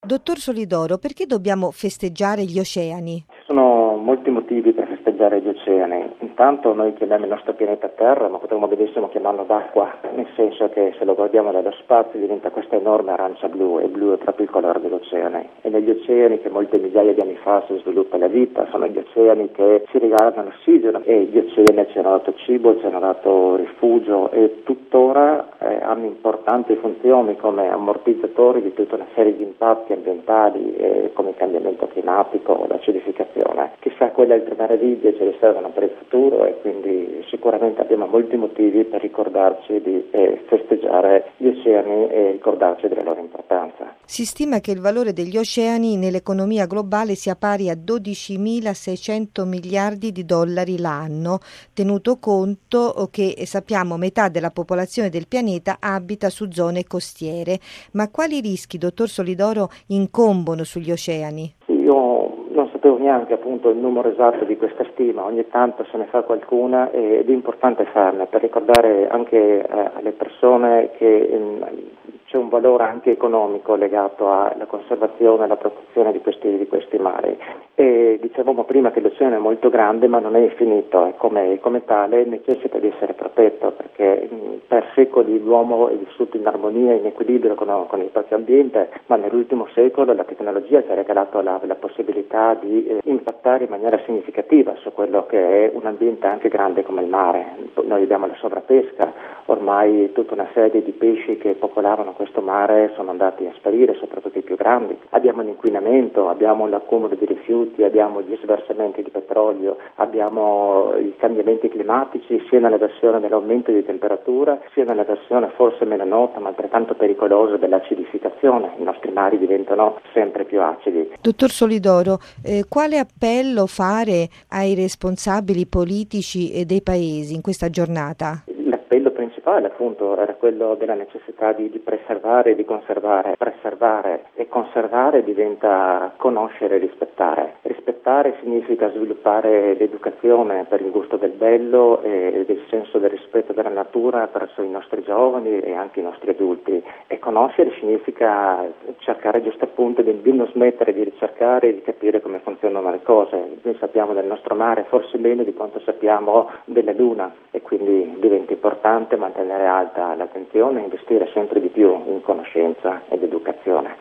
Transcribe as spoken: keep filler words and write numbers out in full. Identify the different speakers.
Speaker 1: Dottor Solidoro, perché dobbiamo festeggiare gli oceani?
Speaker 2: Ci sono molti motivi per festeggiare gli oceani. Intanto noi chiamiamo il nostro pianeta Terra, ma potremmo benissimo chiamarlo d'acqua, nel senso che se lo guardiamo dallo spazio diventa questa enorme arancia blu, e blu è proprio il colore dell'oceano. E negli oceani che molte migliaia di anni fa si sviluppa la vita, sono gli oceani che ci regalano l'ossigeno, e gli oceani ci hanno dato cibo, ci hanno dato rifugio e tuttora eh, hanno importanti funzioni come ammortizzatori di tutta una serie di impatti ambientali eh, come il cambiamento climatico o l'acidificazione. Chissà quelle altre meraviglie ci riservano per il futuro, e quindi sicuramente abbiamo molti motivi per ricordarci di eh, festeggiare gli oceani e ricordarci della loro importanza.
Speaker 1: Si stima che il valore degli oceani nell'economia globale sia pari a dodicimilaseicento miliardi di dollari l'anno, tenuto conto che sappiamo metà della popolazione del pianeta abita su zone costiere. Ma quali rischi, dottor Solidoro, incombono sugli oceani?
Speaker 2: Io non sapevo neanche appunto il numero esatto di questa stima, ogni tanto se ne fa qualcuna ed è importante farne per ricordare anche eh, alle persone che ehm, c'è un valore anche economico legato alla conservazione e alla protezione di questi, di questi mari. E dicevamo prima che l'oceano è molto grande ma non è infinito, e come, come tale necessita di essere protetto, perché mh, per secoli l'uomo è vissuto in armonia e in equilibrio con, con il proprio ambiente, ma nell'ultimo secolo la tecnologia ci ha regalato la, la possibilità di eh, impattare in maniera significativa su quello che è un ambiente anche grande come il mare. Noi abbiamo la sovrapesca, ormai tutta una serie di pesci che popolavano questo mare sono andati a sparire, soprattutto i più grandi. Abbiamo l'inquinamento, abbiamo l'accumulo di rifiuti, abbiamo gli sversamenti di petrolio, abbiamo i cambiamenti climatici sia nella versione dell'aumento di temperatura, sia nella versione forse meno nota ma altrettanto pericolosa dell'acidificazione. I nostri mari diventano sempre più acidi.
Speaker 1: Dottor Solidoro, eh, quale appello fare ai responsabili politici e dei paesi in questa giornata?
Speaker 2: L'appello principale appunto era quello della necessità di, di preservare e di conservare. Preservare e conservare diventa conoscere e rispettare. Rispettare significa sviluppare l'educazione per il gusto del bello e del senso del rispetto della natura verso i nostri giovani e anche i nostri adulti. E conoscere significa cercare giusto appunto di, di non smettere di ricercare e di capire come funzionano le cose. Noi sappiamo del nostro mare forse meno di quanto sappiamo della Luna, e quindi diventa importante mantenere alta l'attenzione e investire sempre di più in conoscenza ed educazione.